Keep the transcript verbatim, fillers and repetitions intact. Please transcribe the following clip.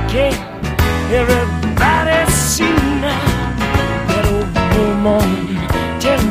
Can't everybody see now that old woman tell